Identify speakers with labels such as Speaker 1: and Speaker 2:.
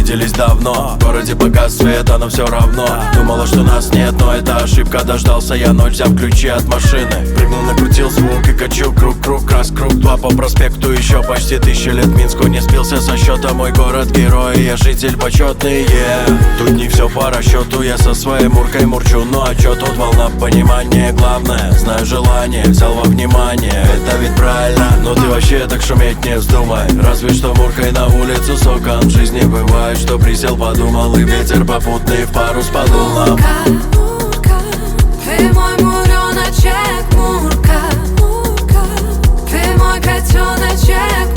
Speaker 1: виделись давно. В городе погас свет, но все равно думала, что нас нет, но это ошибка. Дождался я ночь, взяв ключи от машины. Прыгнул, накрутил звук и качу круг, раз круг, два по проспекту. Еще почти 1000 лет Минску не сбился со счета. Мой город герой, я житель почетный, Тут не все по расчету, я со своей муркой мурчу. Ну а чё тут волна понимания? Главное, знаю желание, взял во внимание. Это ведь правильно, но ты вообще так шуметь не вздумай. Разве что муркой на улицу с окон. В жизни бывает, что присел, подумал, и ветер попутный в парус подул нам.
Speaker 2: Мурка, ты мой муреночек, Мурка, ты мой котеночек.